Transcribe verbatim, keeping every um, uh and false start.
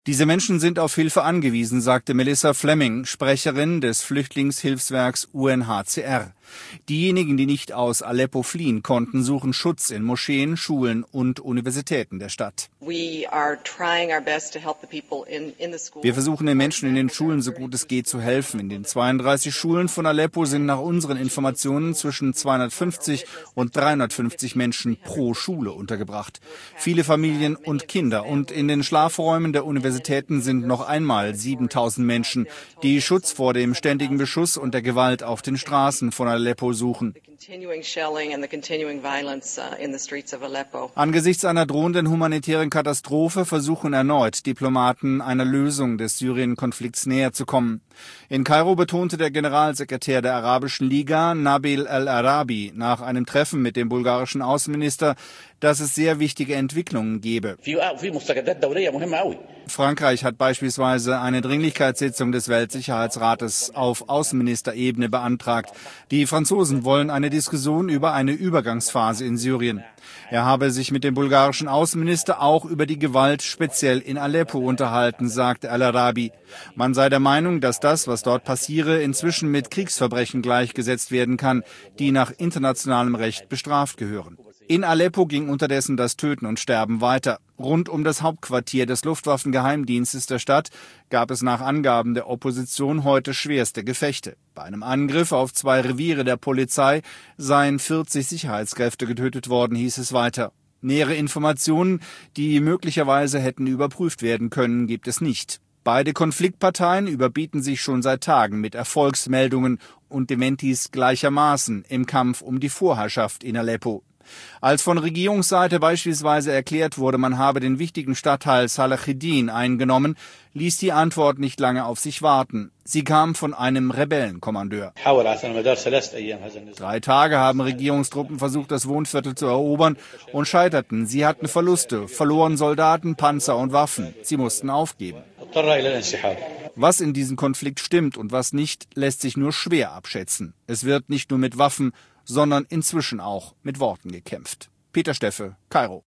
Diese Menschen sind auf Hilfe angewiesen, sagte Melissa Fleming, Sprecherin des Flüchtlingshilfswerks U N H C R. Diejenigen, die nicht aus Aleppo fliehen konnten, suchen Schutz in Moscheen, Schulen und Universitäten der Stadt. Wir versuchen den Menschen in den Schulen so gut es geht zu helfen. In den zweiunddreißig Schulen von Aleppo sind nach unseren Informationen zwischen zweihundertfünfzig und dreihundertfünfzig Menschen pro Schule untergebracht. Viele Familien und Kinder. Und in den Schlafräumen der Universitäten sind noch einmal siebentausend Menschen, die Schutz vor dem ständigen Beschuss und der Gewalt auf den Straßen von Aleppo suchen. Angesichts einer drohenden humanitären Katastrophe versuchen erneut Diplomaten, einer Lösung des Syrien-Konflikts näher zu kommen. In Kairo betonte der Generalsekretär der Arabischen Liga, Nabil al-Arabi, nach einem Treffen mit dem bulgarischen Außenminister, dass es sehr wichtige Entwicklungen gebe. Frankreich hat beispielsweise eine Dringlichkeitssitzung des Weltsicherheitsrates auf Außenministerebene beantragt. Die Franzosen wollen eine Diskussion über eine Übergangsphase in Syrien. Er habe sich mit dem bulgarischen Außenminister auch über die Gewalt speziell in Aleppo unterhalten, sagte al-Arabi. Man sei der Meinung, dass das, was dort passiere, inzwischen mit Kriegsverbrechen gleichgesetzt werden kann, die nach internationalem Recht bestraft gehören. In Aleppo ging unterdessen das Töten und Sterben weiter. Rund um das Hauptquartier des Luftwaffengeheimdienstes der Stadt gab es nach Angaben der Opposition heute schwerste Gefechte. Bei einem Angriff auf zwei Reviere der Polizei seien vierzig Sicherheitskräfte getötet worden, hieß es weiter. Nähere Informationen, die möglicherweise hätten überprüft werden können, gibt es nicht. Beide Konfliktparteien überbieten sich schon seit Tagen mit Erfolgsmeldungen und Dementis gleichermaßen im Kampf um die Vorherrschaft in Aleppo. Als von Regierungsseite beispielsweise erklärt wurde, man habe den wichtigen Stadtteil Salacheddin eingenommen, ließ die Antwort nicht lange auf sich warten. Sie kam von einem Rebellenkommandeur. Drei Tage haben Regierungstruppen versucht, das Wohnviertel zu erobern und scheiterten. Sie hatten Verluste, verloren Soldaten, Panzer und Waffen. Sie mussten aufgeben. Was in diesem Konflikt stimmt und was nicht, lässt sich nur schwer abschätzen. Es wird nicht nur mit Waffen, sondern inzwischen auch mit Worten gekämpft. Peter Steffe, Kairo.